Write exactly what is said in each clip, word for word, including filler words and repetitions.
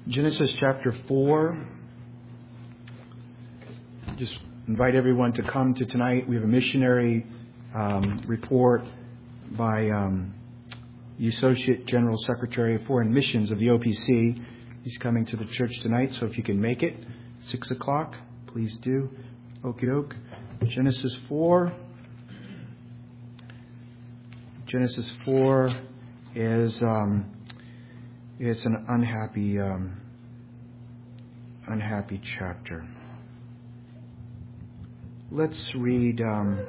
Genesis chapter four. Just invite everyone to come to tonight. We have a missionary um, report by um, the Associate General Secretary of Foreign Missions of the O P C. He's coming to the church tonight, so if you can make it, six o'clock, please do. Okie doke. Genesis four. Genesis four is um, it's an unhappy, um, unhappy chapter. Let's read. Um,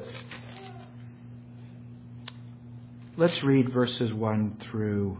let's read verses one through.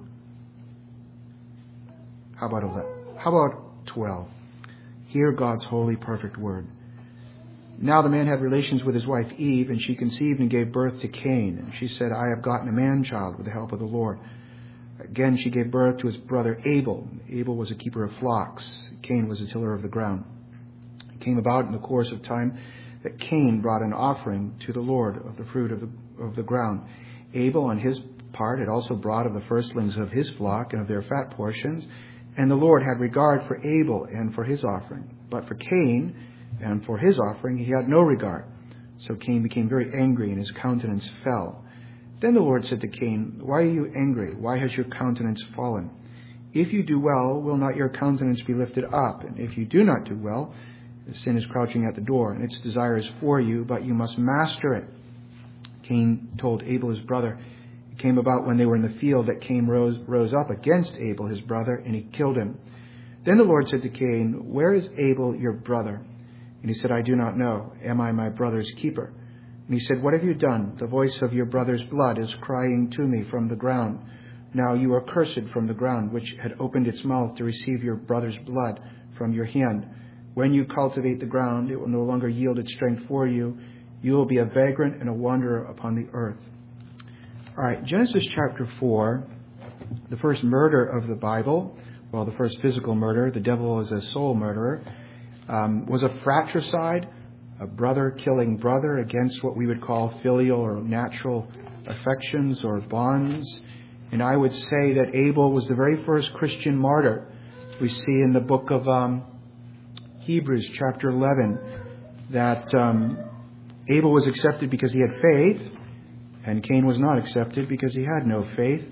How about eleven? How about twelve? Hear God's holy, perfect word. Now the man had relations with his wife Eve, and she conceived and gave birth to Cain. And she said, I have gotten a man-child with the help of the Lord. Again she gave birth to his brother Abel. Abel was a keeper of flocks. Cain was a tiller of the ground. It came about in the course of time that Cain brought an offering to the Lord of the fruit of the, of the ground. Abel, on his part, had also brought of the firstlings of his flock and of their fat portions. And the Lord had regard for Abel and for his offering. But for Cain and for his offering he had no regard. So Cain became very angry, and his countenance fell. Then the Lord said to Cain, Why are you angry? Why has your countenance fallen? If you do well, will not your countenance be lifted up? And if you do not do well, the sin is crouching at the door, and its desire is for you, but you must master it. Cain told Abel his brother. It came about when they were in the field that Cain rose, rose up against Abel his brother, and he killed him. Then the Lord said to Cain, Where is Abel your brother? And he said, I do not know. Am I my brother's keeper? And he said, What have you done? The voice of your brother's blood is crying to me from the ground. Now you are cursed from the ground, which had opened its mouth to receive your brother's blood from your hand. When you cultivate the ground, it will no longer yield its strength for you. You will be a vagrant and a wanderer upon the earth. All right, Genesis chapter four, the first murder of the Bible, well, the first physical murder, the devil is a soul murderer, um, was a fratricide, a brother killing brother against what we would call filial or natural affections or bonds. And I would say that Abel was the very first Christian martyr. We see in the book of um, Hebrews chapter eleven that um, Abel was accepted because he had faith, and Cain was not accepted because he had no faith.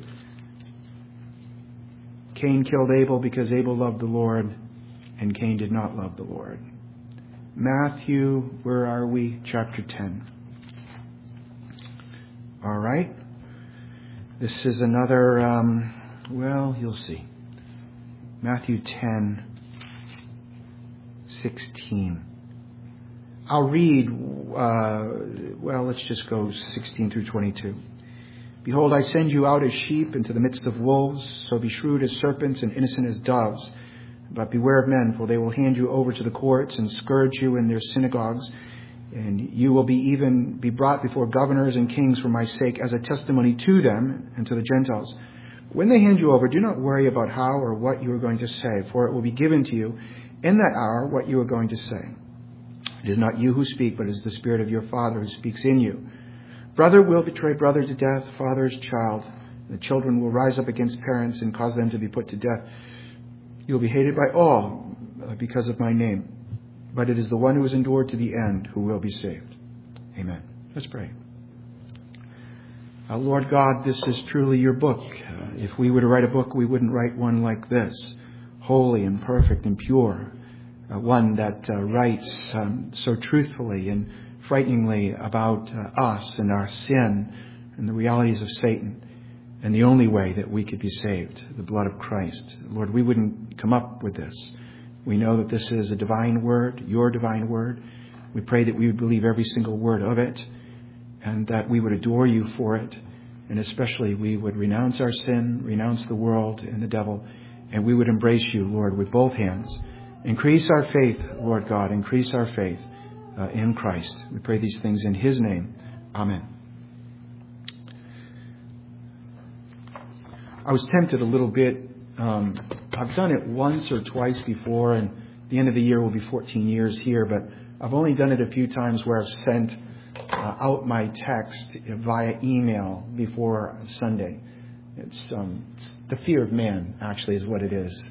Cain killed Abel because Abel loved the Lord, and Cain did not love the Lord. Matthew, where are we? Chapter ten. All right. This is another, um, well, you'll see. Matthew ten, sixteen. I'll read, uh, well, let's just go sixteen through twenty-two. Behold, I send you out as sheep into the midst of wolves, so be shrewd as serpents and innocent as doves. But beware of men, for they will hand you over to the courts and scourge you in their synagogues. And you will be even be brought before governors and kings for my sake as a testimony to them and to the Gentiles. When they hand you over, do not worry about how or what you are going to say, for it will be given to you in that hour what you are going to say. It is not you who speak, but it is the Spirit of your Father who speaks in you. Brother will betray brother to death, father's child. The children will rise up against parents and cause them to be put to death. You will be hated by all because of my name. But it is the one who is endured to the end who will be saved. Amen. Let's pray. Uh, Lord God, this is truly your book. Uh, if we were to write a book, we wouldn't write one like this. Holy and perfect and pure. Uh, one that uh, writes um, so truthfully and frighteningly about uh, us and our sin and the realities of Satan and the only way that we could be saved, the blood of Christ. Lord, we wouldn't come up with this. We know that this is a divine word, your divine word. We pray that we would believe every single word of it and that we would adore you for it. And especially we would renounce our sin, renounce the world and the devil, and we would embrace you, Lord, with both hands. Increase our faith, Lord God, increase our faith uh, in Christ. We pray these things in his name. Amen. I was tempted a little bit. Um, I've done it once or twice before, and the end of the year will be fourteen years here, but I've only done it a few times where I've sent uh, out my text via email before Sunday. It's, um, it's the fear of man, actually, is what it is.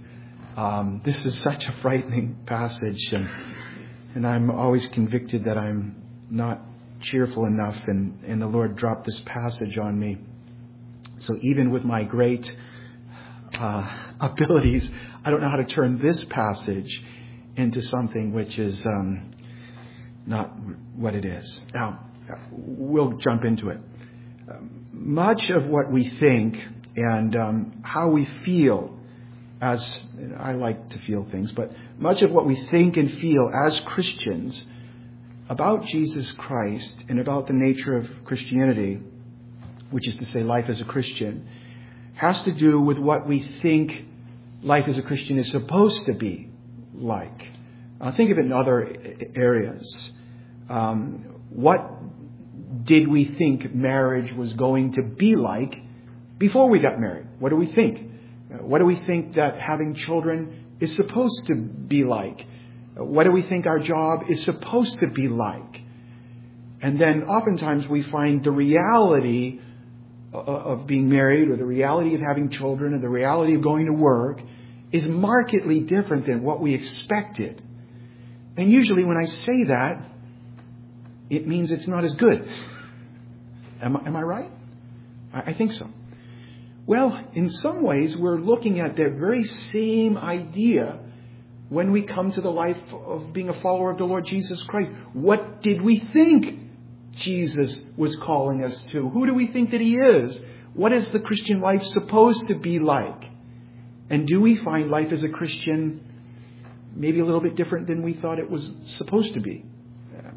Um, this is such a frightening passage, and, and I'm always convicted that I'm not cheerful enough, and, and the Lord dropped this passage on me. So even with my great uh, abilities, I don't know how to turn this passage into something which is um, not what it is. Now, we'll jump into it. Um, much of what we think and um, how we feel, as I like to feel things, but much of what we think and feel as Christians about Jesus Christ and about the nature of Christianity, which is to say life as a Christian, has to do with what we think life as a Christian is supposed to be like. Uh, think of it in other areas. Um, what did we think marriage was going to be like before we got married? What do we think? Uh, what do we think that having children is supposed to be like? Uh, what do we think our job is supposed to be like? And then oftentimes we find the reality of being married, or the reality of having children, or the reality of going to work is markedly different than what we expected. And usually when I say that, it means it's not as good. Am I, am I right? I, I think so. Well, in some ways, we're looking at that very same idea when we come to the life of being a follower of the Lord Jesus Christ. What did we think Jesus was calling us to? Who do we think that He is? What is the Christian life supposed to be like? And do we find life as a Christian maybe a little bit different than we thought it was supposed to be? Yeah.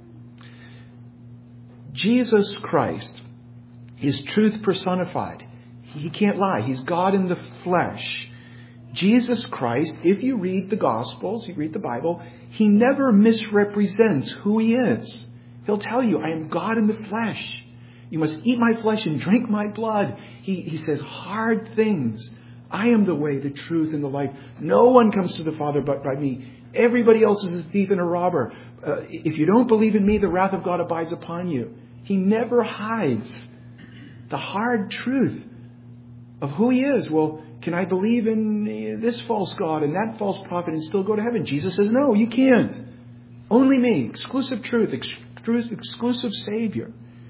Jesus Christ is truth personified. He can't lie. He's God in the flesh. Jesus Christ, if you read the Gospels, you read the Bible, He never misrepresents who He is. He'll tell you, I am God in the flesh. You must eat my flesh and drink my blood. He, he says hard things. I am the way, the truth, and the life. No one comes to the Father but by me. Everybody else is a thief and a robber. Uh, if you don't believe in me, the wrath of God abides upon you. He never hides the hard truth of who He is. Well, can I believe in this false God and that false prophet and still go to heaven? Jesus says, no, you can't. Only me. Exclusive truth. Exclusive Savior.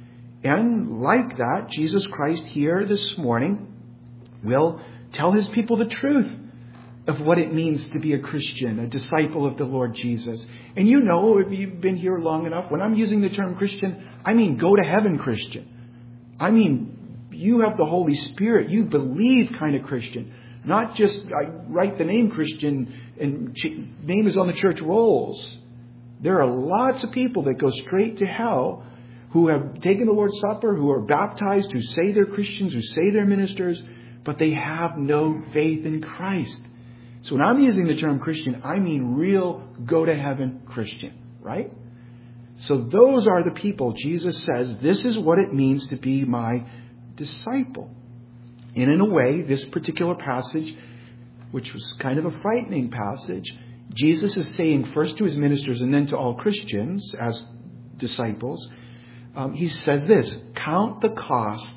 And like that, Jesus Christ here this morning will tell His people the truth of what it means to be a Christian, a disciple of the Lord Jesus. And you know, if you've been here long enough, when I'm using the term Christian, I mean go to heaven Christian. I mean, you have the Holy Spirit. You believe kind of Christian. Not just, I write the name Christian and name is on the church rolls. There are lots of people that go straight to hell who have taken the Lord's Supper, who are baptized, who say they're Christians, who say they're ministers, but they have no faith in Christ. So when I'm using the term Christian, I mean real go-to-heaven Christian, right? So those are the people Jesus says, this is what it means to be my disciple. And in a way, this particular passage, which was kind of a frightening passage, Jesus is saying first to His ministers and then to all Christians as disciples, um, He says this, count the cost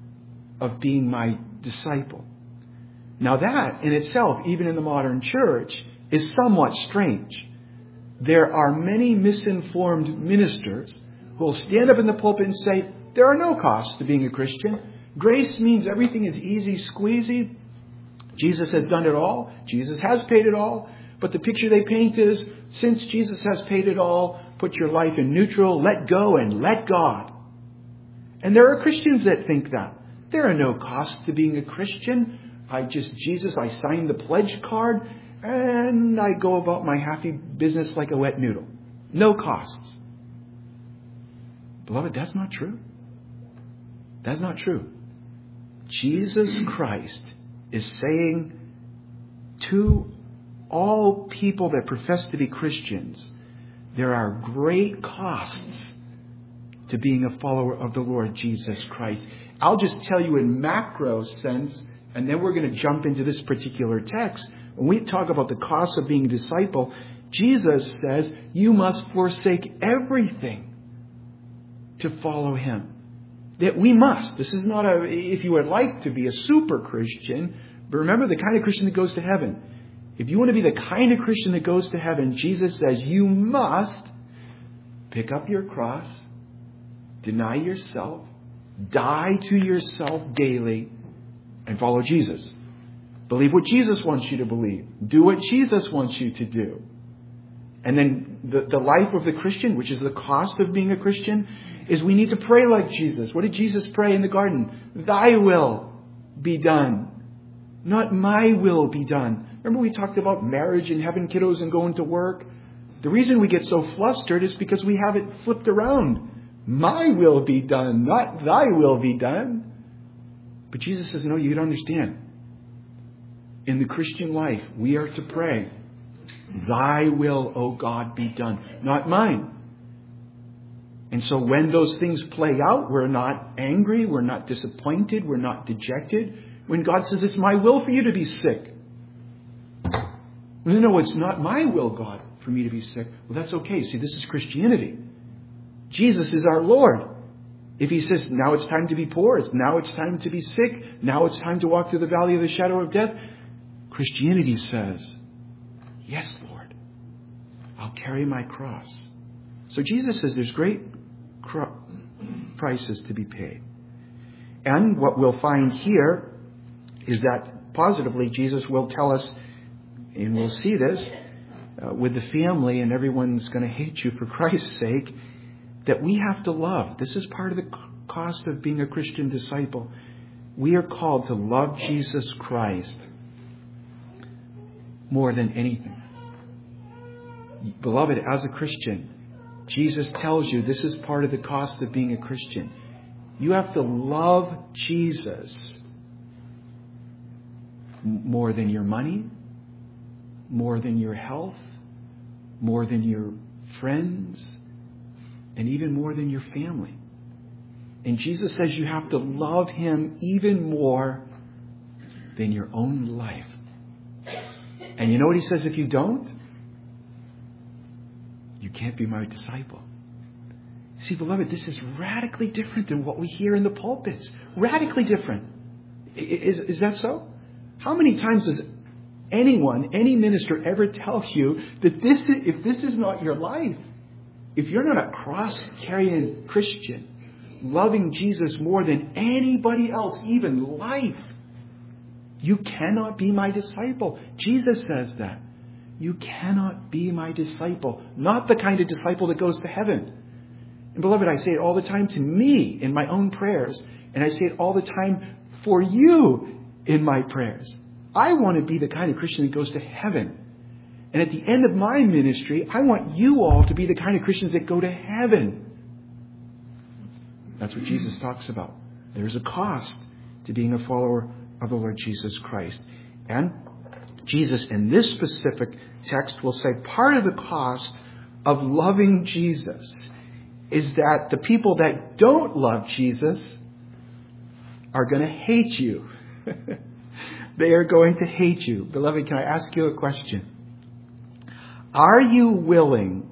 of being my disciple. Now that in itself, even in the modern church, is somewhat strange. There are many misinformed ministers who will stand up in the pulpit and say, there are no costs to being a Christian. Grace means everything is easy squeezy. Jesus has done it all. Jesus has paid it all. But the picture they paint is, since Jesus has paid it all, put your life in neutral, let go and let God. And there are Christians that think that. There are no costs to being a Christian. I just, Jesus, I sign the pledge card and I go about my happy business like a wet noodle. No costs. Beloved, that's not true. That's not true. Jesus Christ is saying to all people that profess to be Christians, there are great costs to being a follower of the Lord Jesus Christ. I'll just tell you in macro sense, and then we're going to jump into this particular text. When we talk about the cost of being a disciple, Jesus says you must forsake everything to follow Him. That we must. This is not a, if you would like to be a super Christian, but remember the kind of Christian that goes to heaven. If you want to be the kind of Christian that goes to heaven, Jesus says you must pick up your cross, deny yourself, die to yourself daily, and follow Jesus. Believe what Jesus wants you to believe. Do what Jesus wants you to do. And then the, the life of the Christian, which is the cost of being a Christian, is we need to pray like Jesus. What did Jesus pray in the garden? Thy will be done. Not my will be done. Remember we talked about marriage and having kiddos and going to work? The reason we get so flustered is because we have it flipped around. My will be done, not thy will be done. But Jesus says, no, you don't understand. In the Christian life, we are to pray, thy will, O God, be done, not mine. And so when those things play out, we're not angry, we're not disappointed, we're not dejected. When God says, it's my will for you to be sick. No, no, it's not my will, God, for me to be sick. Well, that's okay. See, this is Christianity. Jesus is our Lord. If he says, now it's time to be poor, it's now it's time to be sick, now it's time to walk through the valley of the shadow of death, Christianity says, yes, Lord, I'll carry my cross. So Jesus says there's great cr- prices to be paid. And what we'll find here is that positively Jesus will tell us, and we'll see this uh, with the family, and everyone's going to hate you for Christ's sake, that we have to love. This is part of the cost of being a Christian disciple. We are called to love Jesus Christ more than anything. Beloved, as a Christian, Jesus tells you this is part of the cost of being a Christian. You have to love Jesus more than your money, more than your health, more than your friends, and even more than your family. And Jesus says you have to love him even more than your own life. And you know what he says if you don't? You can't be my disciple. See, beloved, this is radically different than what we hear in the pulpits. Radically different. Is, is that so? How many times does anyone, any minister ever tell you that this is, if this is not your life, if you're not a cross-carrying Christian, loving Jesus more than anybody else, even life, you cannot be my disciple. Jesus says that. You cannot be my disciple. Not the kind of disciple that goes to heaven. And beloved, I say it all the time to me in my own prayers. And I say it all the time for you in my prayers. I want to be the kind of Christian that goes to heaven. And at the end of my ministry, I want you all to be the kind of Christians that go to heaven. That's what Jesus talks about. There's a cost to being a follower of the Lord Jesus Christ. And Jesus, in this specific text, will say part of the cost of loving Jesus is that the people that don't love Jesus are going to hate you. They are going to hate you. Beloved, can I ask you a question? Are you willing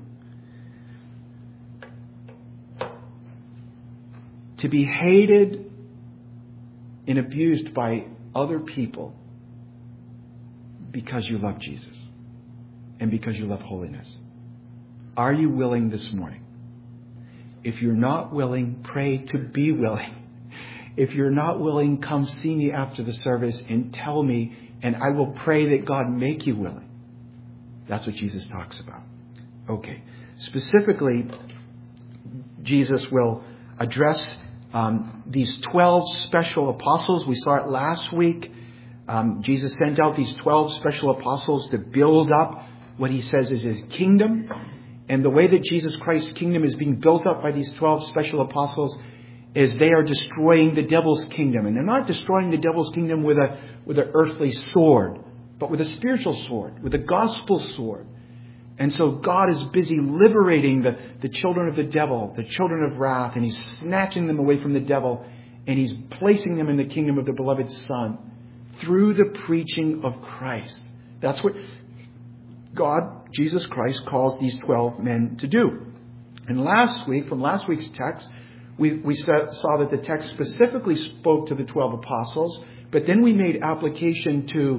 to be hated and abused by other people because you love Jesus and because you love holiness? Are you willing this morning? If you're not willing, pray to be willing. If you're not willing, come see me after the service and tell me, and I will pray that God make you willing. That's what Jesus talks about. Okay. Specifically, Jesus will address um, these twelve special apostles. We saw it last week. Um, Jesus sent out these twelve special apostles to build up what he says is his kingdom. And the way that Jesus Christ's kingdom is being built up by these twelve special apostles is they are destroying the devil's kingdom. And they're not destroying the devil's kingdom with a with an earthly sword, but with a spiritual sword, with a gospel sword. And so God is busy liberating the, the children of the devil, the children of wrath, and he's snatching them away from the devil, and he's placing them in the kingdom of the beloved Son through the preaching of Christ. That's what God, Jesus Christ, calls these twelve men to do. And last week, from last week's text, we, we saw that the text specifically spoke to the twelve apostles, but then we made application to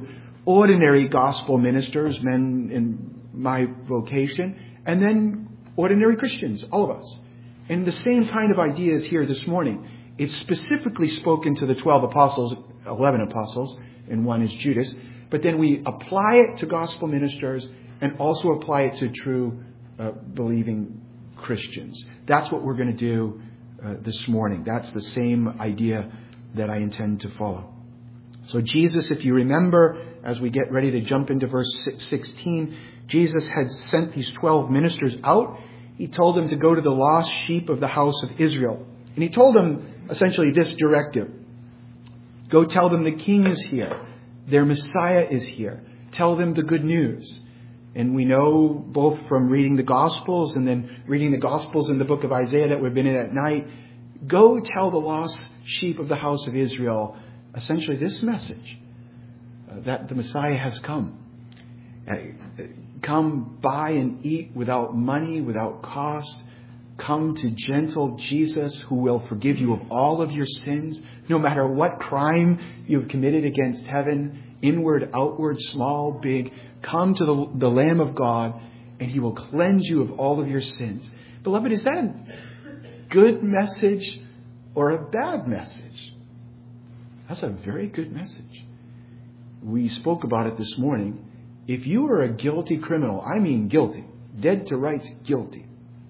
ordinary gospel ministers, men in my vocation, and then ordinary Christians, all of us. And the same kind of idea is here this morning. It's specifically spoken to the twelve apostles, eleven apostles, and one is Judas. But then we apply it to gospel ministers and also apply it to true uh, believing Christians. That's what we're going to do uh, this morning. That's the same idea that I intend to follow. So Jesus, if you remember, as we get ready to jump into verse sixteen, Jesus had sent these twelve ministers out. He told them to go to the lost sheep of the house of Israel. And he told them essentially this directive. Go tell them the king is here. Their Messiah is here. Tell them the good news. And we know both from reading the Gospels and then reading the Gospels in the book of Isaiah that we've been in at night. Go tell the lost sheep of the house of Israel essentially this message. Uh, that the Messiah has come. Uh, come buy and eat without money, without cost. Come to gentle Jesus who will forgive you of all of your sins, no matter what crime you've committed against heaven, inward, outward, small, big. Come to the, the Lamb of God and he will cleanse you of all of your sins. Beloved, is that a good message or a bad message? That's a very good message. We spoke about it this morning. If you are a guilty criminal, I mean guilty, dead to rights guilty,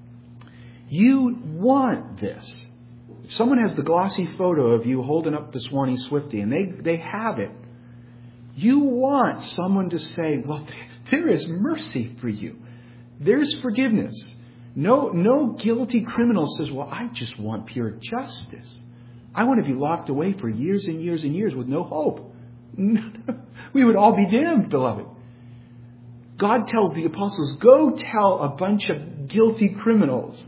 you want this. If someone has the glossy photo of you holding up the Swanee Swifty and they, they have it, you want someone to say, well, there is mercy for you. There's forgiveness. No, no guilty criminal says, well, I just want pure justice. I want to be locked away for years and years and years with no hope. We would all be damned, beloved. God tells the apostles, go tell a bunch of guilty criminals.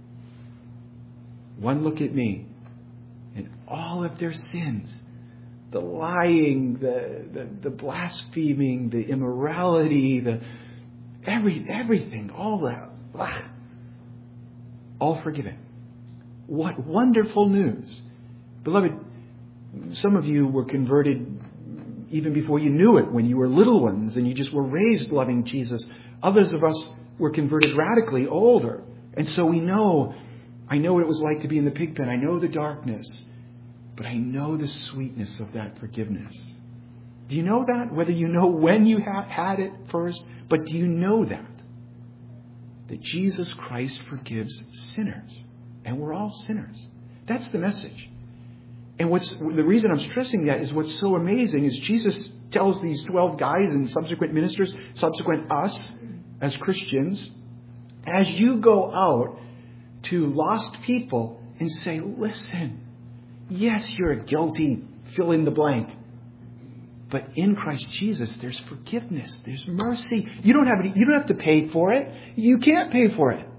One look at me and all of their sins, the lying, the, the, the blaspheming, the immorality, the every everything, all that, all forgiven. What wonderful news. Beloved, some of you were converted even before you knew it, when you were little ones and you just were raised loving Jesus. Others of us were converted radically older. And so we know, I know what it was like to be in the pig pen. I know the darkness, but I know the sweetness of that forgiveness. Do you know that? Whether you know when you ha- had it first, but do you know that? That Jesus Christ forgives sinners. And we're all sinners. That's the message. And what's the reason I'm stressing that is what's so amazing is Jesus tells these twelve guys and subsequent ministers, subsequent us as Christians, as you go out to lost people and say, listen, yes, you're a guilty, fill in the blank. But in Christ Jesus, there's forgiveness. There's mercy. You don't have any, you don't have to pay for it. You can't pay for it.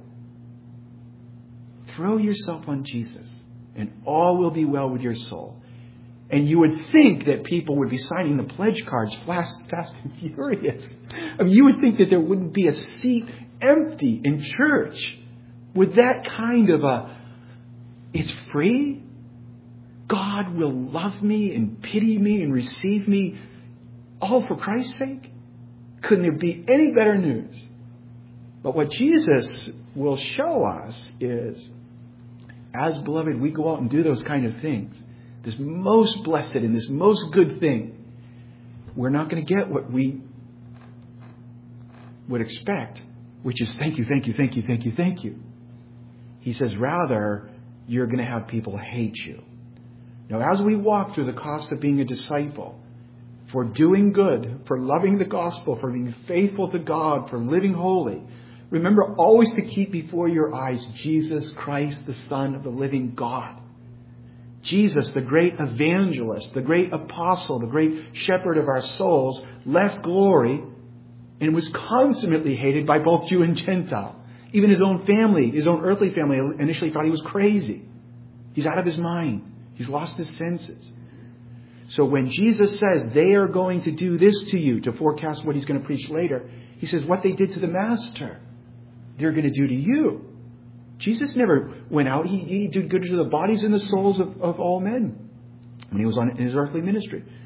Throw yourself on Jesus and all will be well with your soul. And you would think that people would be signing the pledge cards fast, fast and furious. I mean, you would think that there wouldn't be a seat empty in church with that kind of a, it's free. God will love me and pity me and receive me all for Christ's sake. Couldn't there be any better news? But what Jesus will show us is, as beloved, we go out and do those kind of things. This most blessed and this most good thing, we're not going to get what we would expect, which is thank you, thank you, thank you, thank you, thank you. He says, rather, you're going to have people hate you. Now, as we walk through the cost of being a disciple, for doing good, for loving the gospel, for being faithful to God, for living holy, remember always to keep before your eyes Jesus Christ, the Son of the living God. Jesus, the great evangelist, the great apostle, the great shepherd of our souls, left glory and was consummately hated by both Jew and Gentile. Even his own family, his own earthly family, initially thought he was crazy. He's out of his mind. He's lost his senses. So when Jesus says they are going to do this to you, to forecast what he's going to preach later, he says what they did to the master, they're going to do to you. Jesus never went out. He, he did good to the bodies and the souls of, of all men when he was on his earthly ministry.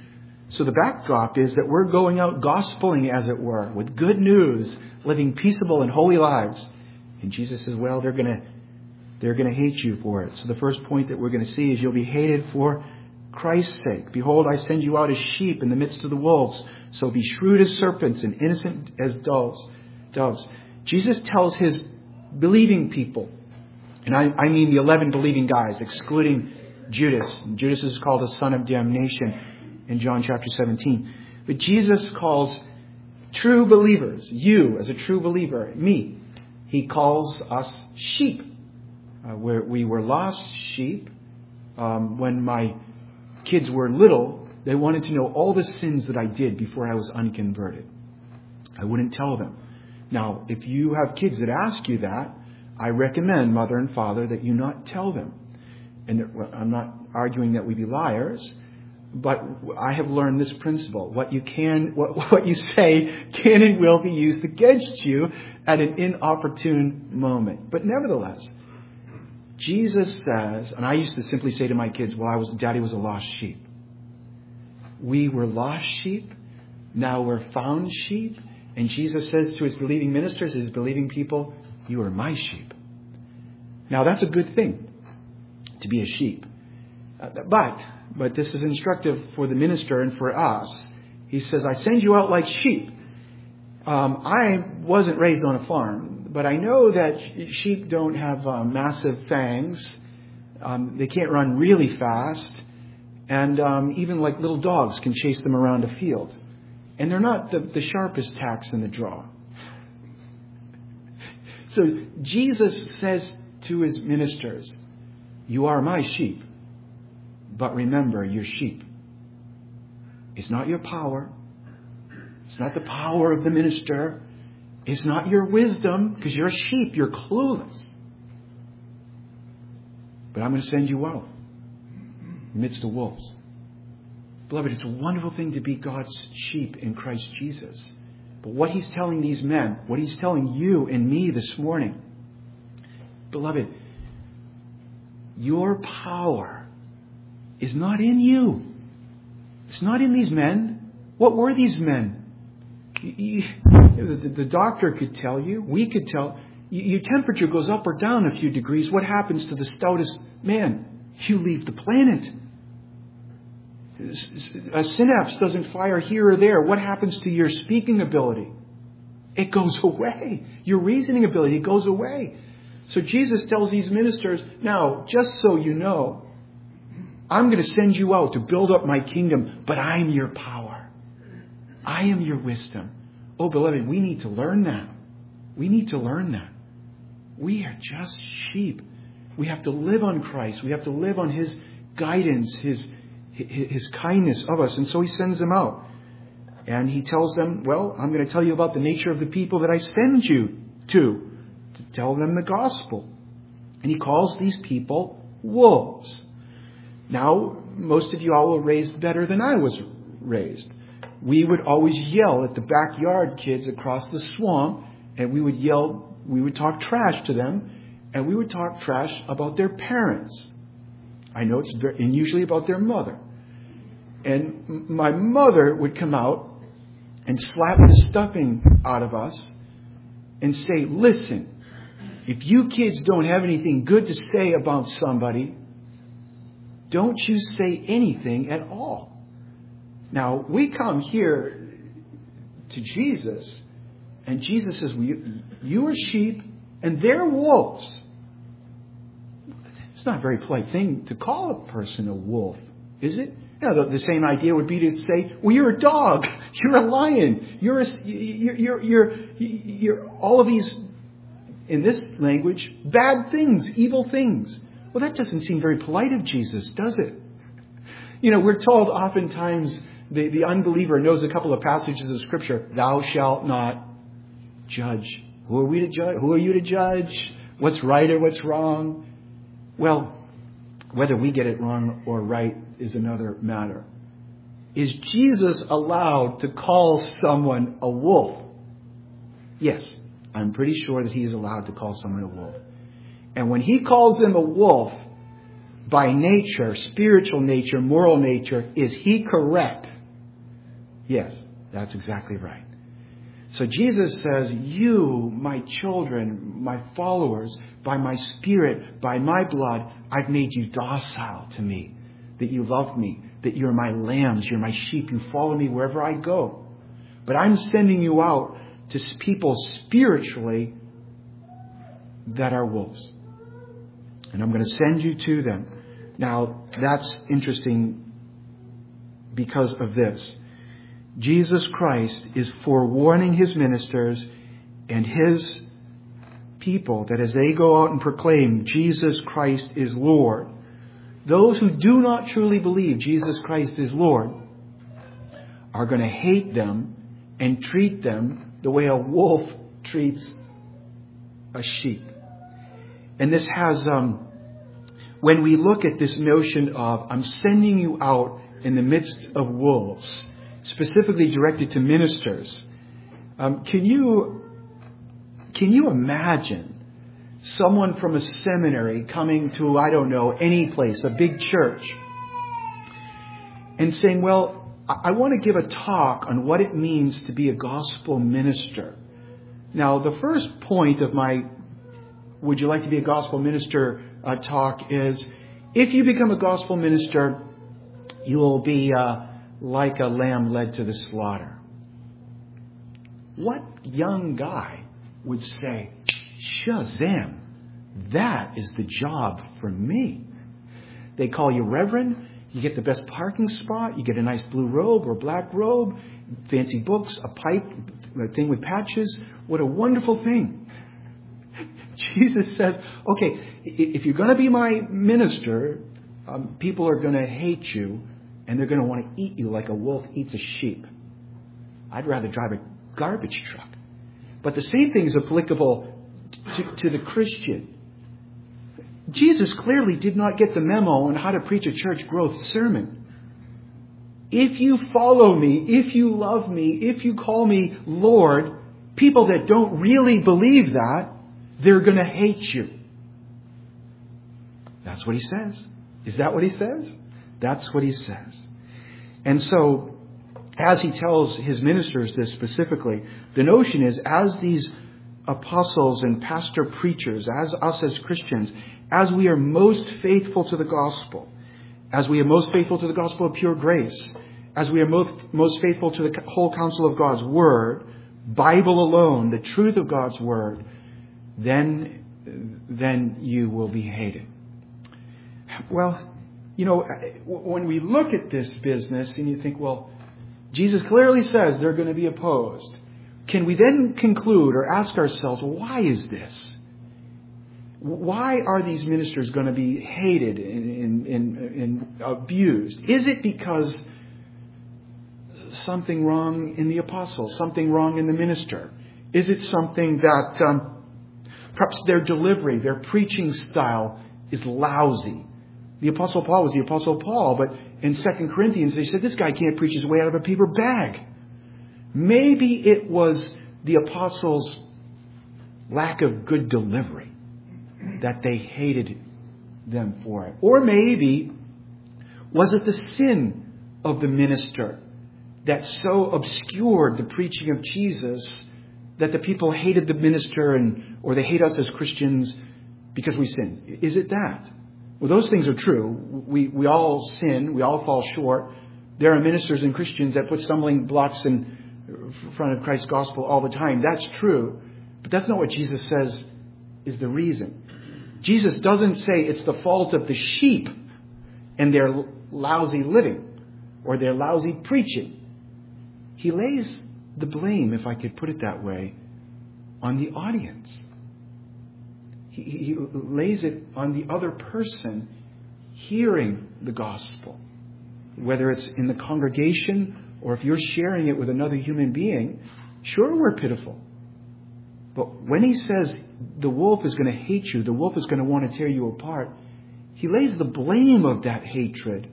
So the backdrop is that we're going out gospeling, as it were, with good news, living peaceable and holy lives. And Jesus says, well, they're going to they're going to hate you for it. So the first point that we're going to see is you'll be hated for Christ's sake. Behold, I send you out as sheep in the midst of the wolves. So be shrewd as serpents and innocent as doves. doves. Jesus tells his believing people, and I, I mean the eleven believing guys, excluding Judas. Judas is called a son of damnation in John chapter seventeen. But Jesus calls true believers, you as a true believer, me, he calls us sheep. Uh, where we were lost sheep. Um, when my kids were little, they wanted to know all the sins that I did before I was unconverted. I wouldn't tell them. Now, if you have kids that ask you that, I recommend, mother and father, that you not tell them. And that, well, I'm not arguing that we be liars, but I have learned this principle. What you can, what, what you say can and will be used against you at an inopportune moment. But nevertheless, Jesus says, and I used to simply say to my kids, well, I was, Daddy was a lost sheep. We were lost sheep. Now we're found sheep. And Jesus says to his believing ministers, his believing people, you are my sheep. Now that's a good thing, to be a sheep. Uh, but, but this is instructive for the minister and for us. He says, I send you out like sheep. Um, I wasn't raised on a farm, but I know that sheep don't have uh, massive fangs. Um, they can't run really fast. And um, even like little dogs can chase them around a field. And they're not the, the sharpest tacks in the draw. So Jesus says to his ministers, you are my sheep. But remember, you're sheep. It's not your power. It's not the power of the minister. It's not your wisdom, because you're a sheep. You're clueless. But I'm going to send you out amidst the wolves. Beloved, it's a wonderful thing to be God's sheep in Christ Jesus. But what he's telling these men, what he's telling you and me this morning, beloved, your power is not in you. It's not in these men. What were these men? You, you, the, the doctor could tell you, we could tell, you, your temperature goes up or down a few degrees. What happens to the stoutest man? You leave the planet. A synapse doesn't fire here or there. What happens to your speaking ability? It goes away. Your reasoning ability goes away. So Jesus tells these ministers, now, just so you know, I'm going to send you out to build up my kingdom, but I'm your power. I am your wisdom. Oh, beloved, we need to learn that. We need to learn that. We are just sheep. We have to live on Christ. We have to live on his guidance, his His kindness of us. And so he sends them out. And he tells them, well, I'm going to tell you about the nature of the people that I send you to. To tell them the gospel. And he calls these people wolves. Now, most of you all were raised better than I was raised. We would always yell at the backyard kids across the swamp. And we would yell, we would talk trash to them. And we would talk trash about their parents. I know it's very, and usually about their mother. And my mother would come out and slap the stuffing out of us and say, listen, if you kids don't have anything good to say about somebody, don't you say anything at all. Now, we come here to Jesus, and Jesus says, well, you, you are sheep and they're wolves. It's not a very polite thing to call a person a wolf, is it? You know, the, the same idea would be to say, well, you're a dog, you're a lion, you're, a, you're, you're, you're, you're all of these, in this language, bad things, evil things. Well, that doesn't seem very polite of Jesus, does it? You know, we're told oftentimes the, the unbeliever knows a couple of passages of Scripture. Thou shalt not judge. Who are we to judge? Who are you to judge? What's right or what's wrong? Well, whether we get it wrong or right is another matter. Is Jesus allowed to call someone a wolf? Yes, I'm pretty sure that he is allowed to call someone a wolf. And when he calls them a wolf, by nature, spiritual nature, moral nature, is he correct? Yes, that's exactly right. So Jesus says, you, my children, my followers, by my Spirit, by my blood, I've made you docile to me. That you love me, that you're my lambs, you're my sheep, you follow me wherever I go. But I'm sending you out to people spiritually that are wolves. And I'm going to send you to them. Now, that's interesting because of this. Jesus Christ is forewarning his ministers and his people that as they go out and proclaim Jesus Christ is Lord, those who do not truly believe Jesus Christ is Lord are going to hate them and treat them the way a wolf treats a sheep. And this has, um, when we look at this notion of I'm sending you out in the midst of wolves, specifically directed to ministers, um, can you can you imagine someone from a seminary coming to, I don't know, any place, a big church, and saying, well, I want to give a talk on what it means to be a gospel minister. Now, the first point of my would you like to be a gospel minister uh, talk is, if you become a gospel minister, you will be uh, like a lamb led to the slaughter. What young guy would say, Shazam, that is the job for me? They call you reverend. You get the best parking spot. You get a nice blue robe or black robe, fancy books, a pipe, a thing with patches. What a wonderful thing. Jesus says, okay, if you're going to be my minister, um, people are going to hate you and they're going to want to eat you like a wolf eats a sheep. I'd rather drive a garbage truck. But the same thing is applicable to, to the Christian. Jesus clearly did not get the memo on how to preach a church growth sermon. If you follow me, if you love me, if you call me Lord, people that don't really believe that, they're going to hate you. That's what he says. Is that what he says? That's what he says. And so, as he tells his ministers this specifically, the notion is, as these apostles and pastor preachers, as us as Christians, as we are most faithful to the gospel, as we are most faithful to the gospel of pure grace, as we are most, most faithful to the whole counsel of God's word, Bible alone, the truth of God's word, then, then you will be hated. Well, you know, when we look at this business and you think, well, Jesus clearly says they're going to be opposed. Can we then conclude or ask ourselves, why is this? Why are these ministers going to be hated and, and, and abused? Is it because something wrong in the apostle, something wrong in the minister? Is it something that um, perhaps their delivery, their preaching style is lousy? The Apostle Paul was the Apostle Paul, but in Second Corinthians they said, this guy can't preach his way out of a paper bag. Maybe it was the apostles' lack of good delivery that they hated them for it. Or maybe was it the sin of the minister that so obscured the preaching of Jesus that the people hated the minister, and or they hate us as Christians because we sin? Is it that? Well, those things are true. We we all sin. We all fall short. There are ministers and Christians that put stumbling blocks in front of Christ's gospel all the time. That's true. But that's not what Jesus says is the reason. Jesus doesn't say it's the fault of the sheep and their lousy living or their lousy preaching. He lays the blame, if I could put it that way, on the audience. He, he lays it on the other person hearing the gospel. Whether it's in the congregation or if you're sharing it with another human being, sure, we're pitiful. But when he says the wolf is going to hate you, the wolf is going to want to tear you apart, he lays the blame of that hatred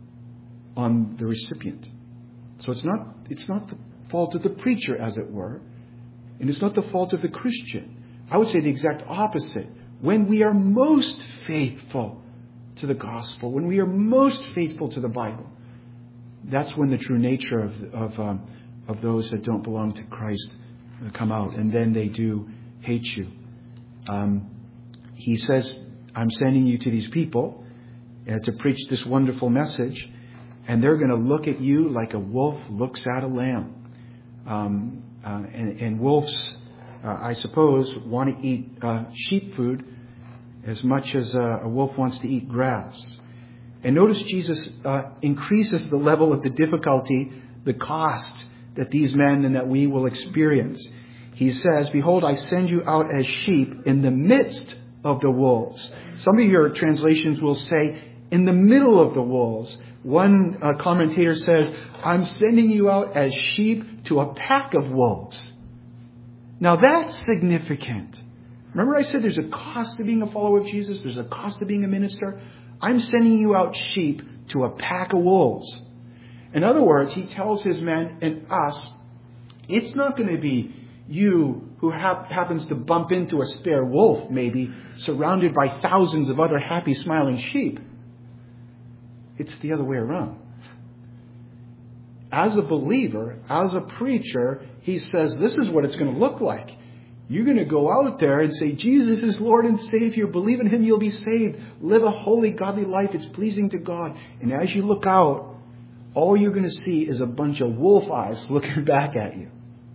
on the recipient. So it's not, it's not the fault of the preacher, as it were, and it's not the fault of the Christian. I would say the exact opposite. When we are most faithful to the gospel, when we are most faithful to the Bible, That's when the true nature of of um, of those that don't belong to Christ come out, and then they do hate you. Um, he says, I'm sending you to these people uh, to preach this wonderful message, and they're going to look at you like a wolf looks at a lamb. Um, uh, and, and wolves, uh, I suppose, want to eat uh, sheep food as much as uh, a wolf wants to eat grass. And notice Jesus uh, increases the level of the difficulty, the cost that these men and that we will experience. He says, behold, I send you out as sheep in the midst of the wolves. Some of your translations will say, in the middle of the wolves. One uh, commentator says, I'm sending you out as sheep to a pack of wolves. Now that's significant. Remember I said there's a cost to being a follower of Jesus? There's a cost to being a minister? I'm sending you out sheep to a pack of wolves. In other words, he tells his men and us, it's not going to be you who hap- happens to bump into a spare wolf, maybe, surrounded by thousands of other happy, smiling sheep. It's the other way around. As a believer, as a preacher, he says, this is what it's going to look like. You're going to go out there and say, Jesus is Lord and Savior. Believe in Him, you'll be saved. Live a holy, godly life. It's pleasing to God. And as you look out, all you're going to see is a bunch of wolf eyes looking back at you.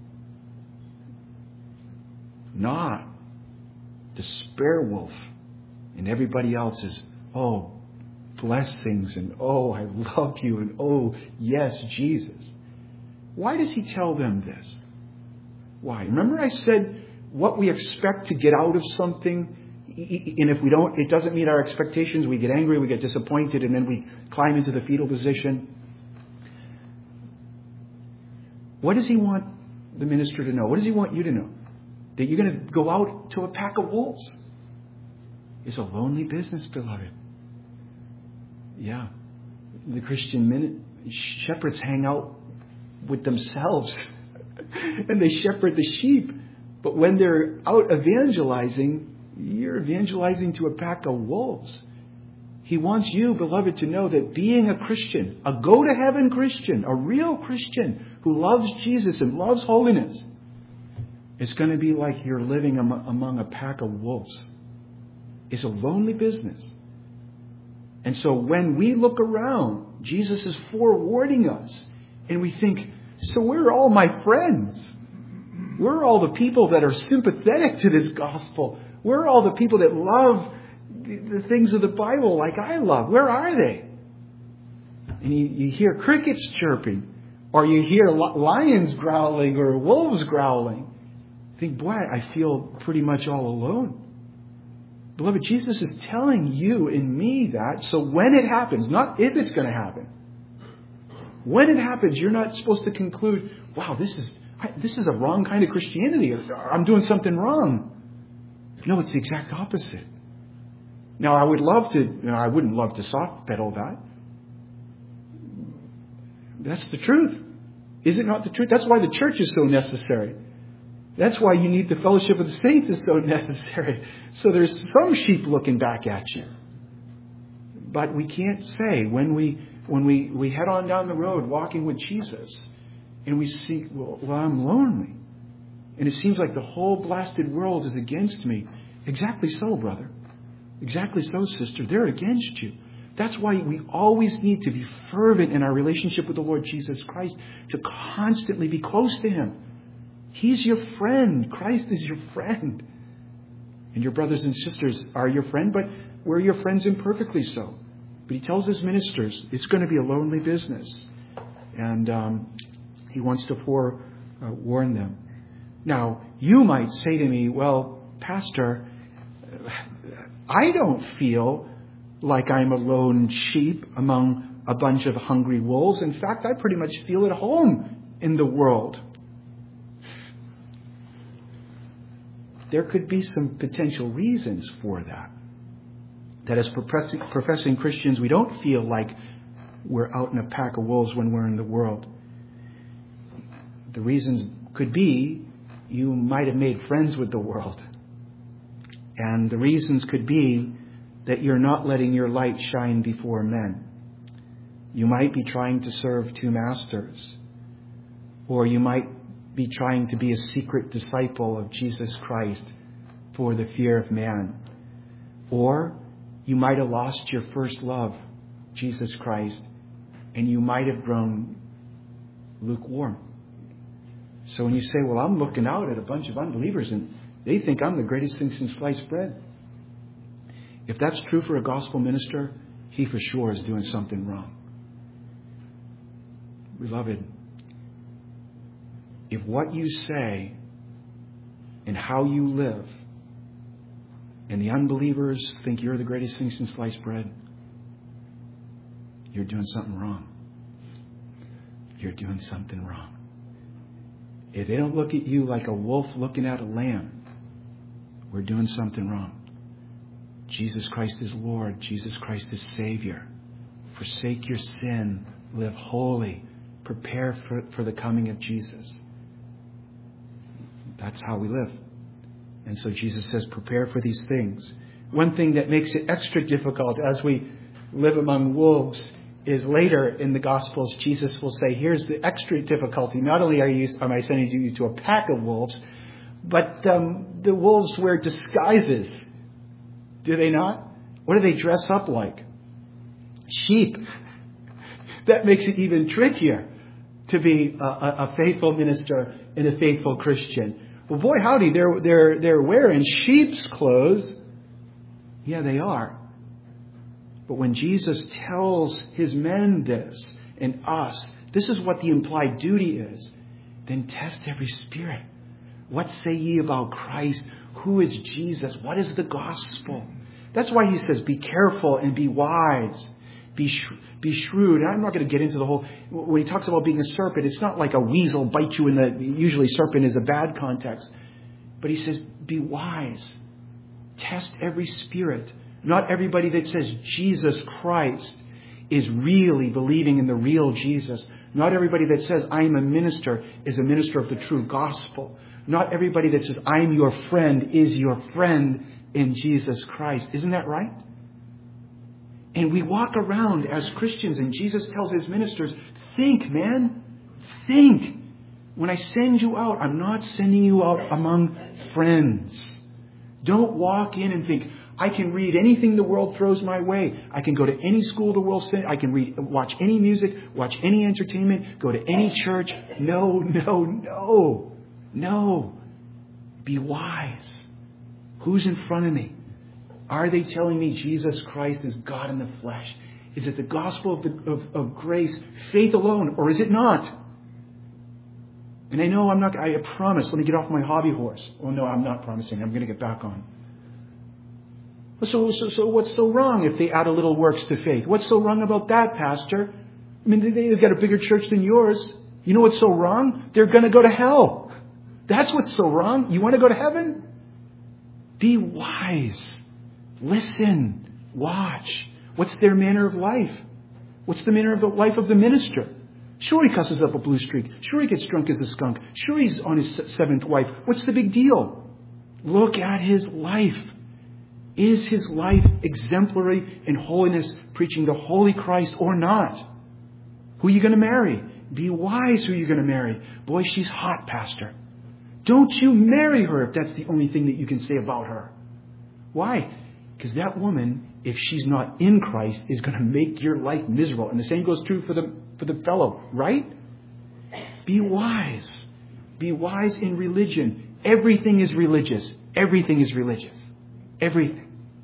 Not the spare wolf. And everybody else is, oh, blessings, and oh, I love you, and oh, yes, Jesus. Why does he tell them this? Why? Remember I said what we expect to get out of something, and if we don't, it doesn't meet our expectations, we get angry, we get disappointed, and then we climb into the fetal position. What does he want the minister to know? What does he want you to know? That you're going to go out to a pack of wolves. It's a lonely business, beloved. Yeah. The Christian min- shepherds hang out with themselves and they shepherd the sheep. But when they're out evangelizing, you're evangelizing to a pack of wolves. He wants you, beloved, to know that being a Christian, a go-to-heaven Christian, a real Christian who loves Jesus and loves holiness, is going to be like you're living among a pack of wolves. It's a lonely business. And so when we look around, Jesus is forewarning us. And we think, so where are all my friends? Where are all the people that are sympathetic to this gospel? Where are all the people that love the things of the Bible like I love? Where are they? And you, you hear crickets chirping, or you hear lions growling or wolves growling. You think, boy, I feel pretty much all alone. Beloved, Jesus is telling you and me that, so when it happens, not if it's going to happen, when it happens, you're not supposed to conclude, wow, this is I, this is a wrong kind of Christianity, or I'm doing something wrong. No, it's the exact opposite. Now, I would love to, you know, I wouldn't love to soft pedal that. That's the truth. Is it not the truth? That's why the church is so necessary. That's why you need the fellowship of the saints is so necessary. So there's some sheep looking back at you. But we can't say when we when we, we head on down the road walking with Jesus and we see, well, well, I'm lonely. And it seems like the whole blasted world is against me. Exactly so, brother. Exactly so, sister. They're against you. That's why we always need to be fervent in our relationship with the Lord Jesus Christ, to constantly be close to Him. He's your friend. Christ is your friend. And your brothers and sisters are your friend, but we're your friends imperfectly so. But He tells His ministers it's going to be a lonely business. And um, He wants to forewarn them. Now, you might say to me, well, Pastor, I don't feel like I'm a lone sheep among a bunch of hungry wolves. In fact, I pretty much feel at home in the world. There could be some potential reasons for that. That as professing, professing Christians, we don't feel like we're out in a pack of wolves when we're in the world. The reasons could be you might have made friends with the world. And the reasons could be that you're not letting your light shine before men. You might be trying to serve two masters. Or you might be trying to be a secret disciple of Jesus Christ for the fear of man. Or you might have lost your first love, Jesus Christ, and you might have grown lukewarm. So when you say, well, I'm looking out at a bunch of unbelievers and they think I'm the greatest thing since sliced bread. If that's true for a gospel minister, he for sure is doing something wrong. Beloved, if what you say and how you live and the unbelievers think you're the greatest thing since sliced bread, you're doing something wrong. You're doing something wrong. If they don't look at you like a wolf looking at a lamb, we're doing something wrong. Jesus Christ is Lord. Jesus Christ is Savior. Forsake your sin. Live holy. Prepare for, for the coming of Jesus. That's how we live. And so Jesus says, prepare for these things. One thing that makes it extra difficult as we live among wolves is later in the Gospels, Jesus will say, here's the extra difficulty. Not only are you, am I sending you to a pack of wolves, but um, the wolves wear disguises. Do they not? What do they dress up like? Sheep. That makes it even trickier to be a, a, a faithful minister and a faithful Christian. Well, boy, howdy, they're, they're, they're wearing sheep's clothes. Yeah, they are. But when Jesus tells his men this and us, this is what the implied duty is, then test every spirit. What say ye about Christ? Who is Jesus? What is the gospel? That's why he says, be careful and be wise. Be sh- be shrewd. And I'm not going to get into the whole... When he talks about being a serpent, it's not like a weasel bites you in the... Usually serpent is a bad context. But he says, be wise. Test every spirit. Not everybody that says Jesus Christ is really believing in the real Jesus. Not everybody that says I'm a minister is a minister of the true gospel. Not everybody that says I'm your friend is your friend in Jesus Christ. Isn't that right? And we walk around as Christians and Jesus tells his ministers, think, man, think. When I send you out, I'm not sending you out among friends. Don't walk in and think, I can read anything the world throws my way. I can go to any school the world sends. I can read, watch any music, watch any entertainment, go to any church. No, no, no, no. Be wise. Who's in front of me? Are they telling me Jesus Christ is God in the flesh? Is it the gospel of, the, of, of grace, faith alone, or is it not? And I know I'm not, I promise, let me get off my hobby horse. Oh no, I'm not promising. I'm going to get back on. So, so, so what's so wrong if they add a little works to faith? What's so wrong about that, Pastor? I mean, they, they've got a bigger church than yours. You know what's so wrong? They're going to go to hell. That's what's so wrong. You want to go to heaven? Be wise. Listen. Watch. What's their manner of life? What's the manner of the life of the minister? Sure, he cusses up a blue streak. Sure, he gets drunk as a skunk. Sure, he's on his seventh wife. What's the big deal? Look at his life. Is his life exemplary in holiness, preaching the holy Christ or not? Who are you going to marry? Be wise who you're going to marry. Boy, she's hot, Pastor. Don't you marry her if that's the only thing that you can say about her. Why? Because that woman, if she's not in Christ, is going to make your life miserable. And the same goes true for the, for the fellow, right? Be wise. Be wise in religion. Everything is religious. Everything is religious. Everything.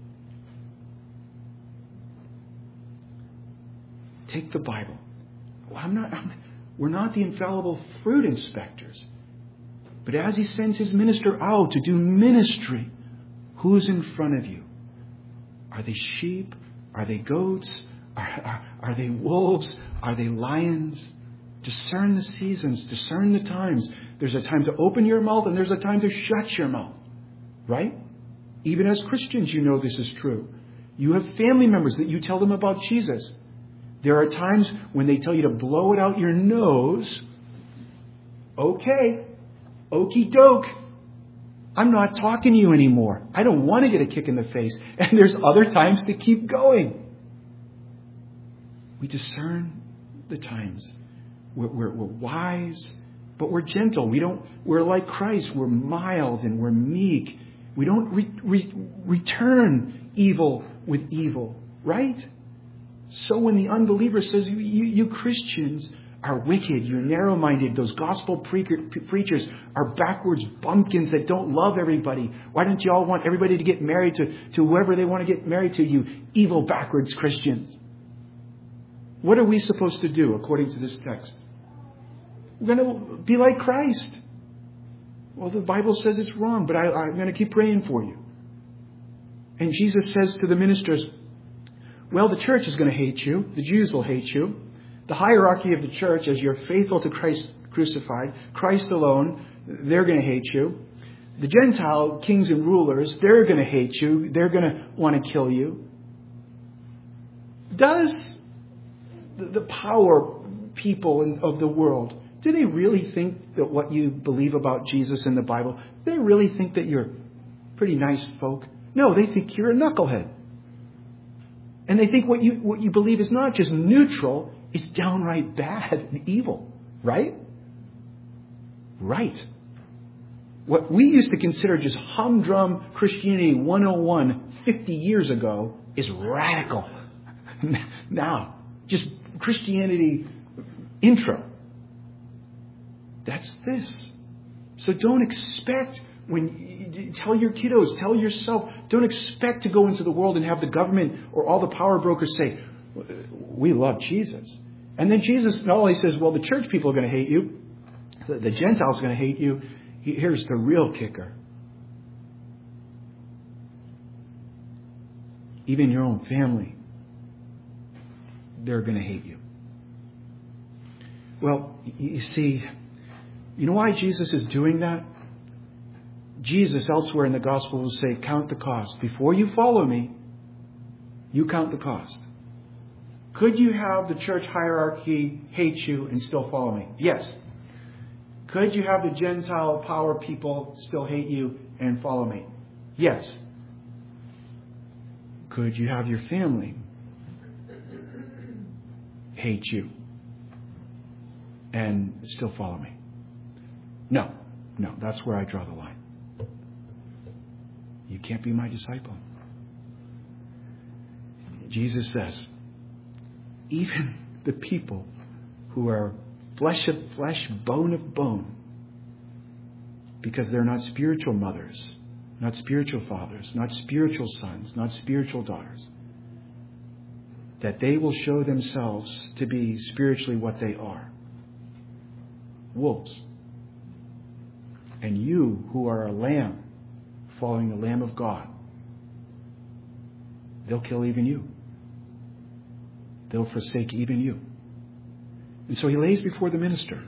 Take the Bible. Well, I'm not, I'm, we're not the infallible fruit inspectors. But as he sends his minister out to do ministry, who's in front of you? Are they sheep? Are they goats? Are, are, are they wolves? Are they lions? Discern the seasons. Discern the times. There's a time to open your mouth and there's a time to shut your mouth. Right? Even as Christians, you know this is true. You have family members that you tell them about Jesus. There are times when they tell you to blow it out your nose. Okay. Okie doke. I'm not talking to you anymore. I don't want to get a kick in the face. And there's other times to keep going. We discern the times. We're, we're, we're wise, but we're gentle. We don't, we're like Christ. We're mild and we're meek. We don't re, re, return evil with evil, right? So when the unbeliever says, you, you, you Christians are wicked, you're narrow-minded, those gospel pre- preachers are backwards bumpkins that don't love everybody. Why don't you all want everybody to get married to, to whoever they want to get married to, you evil backwards Christians? What are we supposed to do according to this text? We're going to be like Christ. Well, the Bible says it's wrong, but I, I'm going to keep praying for you. And Jesus says to the ministers, well, the church is going to hate you. The Jews will hate you. The hierarchy of the church, as you're faithful to Christ crucified, Christ alone, they're going to hate you. The Gentile kings and rulers, they're going to hate you. They're going to want to kill you. Does the, the power people in, of the world, do they really think that what you believe about Jesus in the Bible, do they really think that you're pretty nice folk? No, they think you're a knucklehead. And they think what you what you believe is not just neutral, it's downright bad and evil. Right? Right. What we used to consider just humdrum Christianity one oh one fifty years ago is radical. Now, just Christianity intro. That's this. So don't expect, when you tell your kiddos, tell yourself, don't expect to go into the world and have the government or all the power brokers say, we love Jesus. And then Jesus not only says, well, the church people are going to hate you, the, the Gentiles are going to hate you. Here's the real kicker. Even your own family, they're going to hate you. Well, you see, you know why Jesus is doing that? Jesus elsewhere in the gospel will say, count the cost. Before you follow me, you count the cost. Could you have the church hierarchy hate you and still follow me? Yes. Could you have the Gentile power people still hate you and follow me? Yes. Could you have your family hate you and still follow me? No. No, that's where I draw the line. You can't be my disciple. Jesus says, even the people who are flesh of flesh, bone of bone, because they're not spiritual mothers, not spiritual fathers, not spiritual sons, not spiritual daughters, that they will show themselves to be spiritually what they are. Wolves. And you, who are a lamb, following the Lamb of God, they'll kill even you. They'll forsake even you. And so he lays before the minister,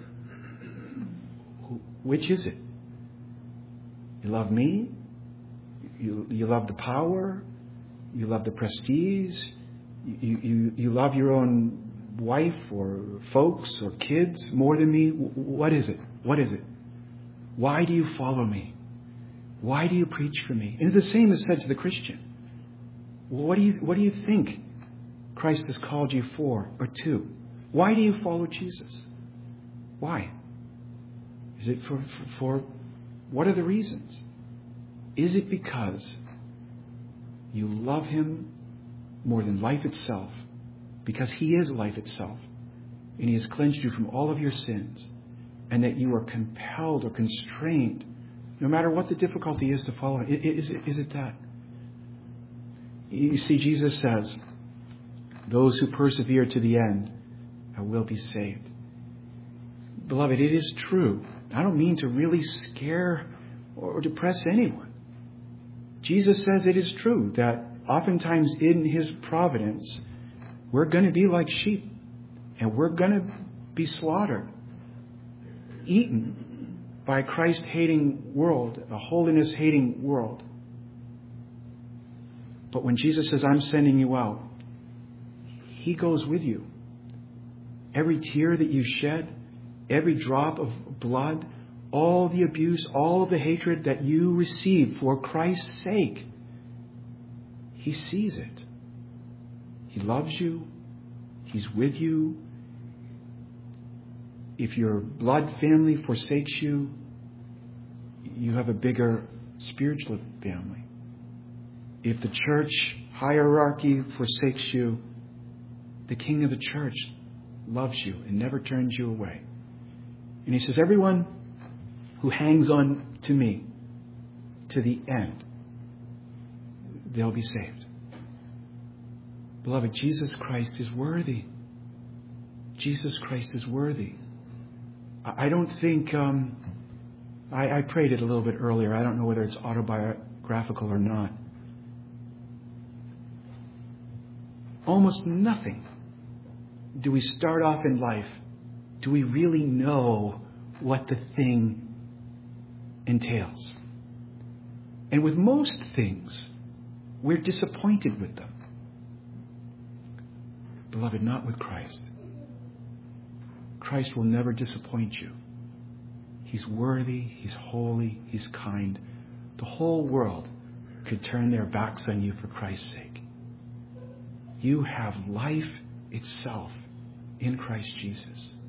which is it? You love me? You, you love the power? You love the prestige? You, you, you love your own wife or folks or kids more than me? What is it? What is it? Why do you follow me? Why do you preach for me? And the same is said to the Christian. Well, what do you, what do you think Christ has called you for or to? Why do you follow Jesus? Why? Is it for, for, for what are the reasons? Is it because you love him more than life itself? Because he is life itself. And he has cleansed you from all of your sins. And that you are compelled or constrained, no matter what the difficulty is, to follow him. Is it, is it that? You see, Jesus says, those who persevere to the end will be saved. Beloved, it is true. I don't mean to really scare or depress anyone. Jesus says it is true that oftentimes in his providence, we're going to be like sheep and we're going to be slaughtered, eaten by a Christ-hating world, a holiness-hating world. But when Jesus says, I'm sending you out, he goes with you. Every tear that you shed, every drop of blood, all the abuse, all of the hatred that you receive for Christ's sake, he sees it. He loves you. He's with you. if your blood family forsakes you, you have a bigger spiritual family. If the church hierarchy forsakes you, the king of the church loves you and never turns you away. And he says, everyone who hangs on to me to the end, they'll be saved. Beloved, Jesus Christ is worthy. Jesus Christ is worthy. I don't think, um, I, I prayed it a little bit earlier. I don't know whether it's autobiographical or not. Almost nothing do we start off in life, do we really know what the thing entails. And with most things, we're disappointed with them. Beloved, not with Christ. Christ will never disappoint you. He's worthy, He's holy, He's kind. The whole world could turn their backs on you for Christ's sake. You have life itself in Christ Jesus.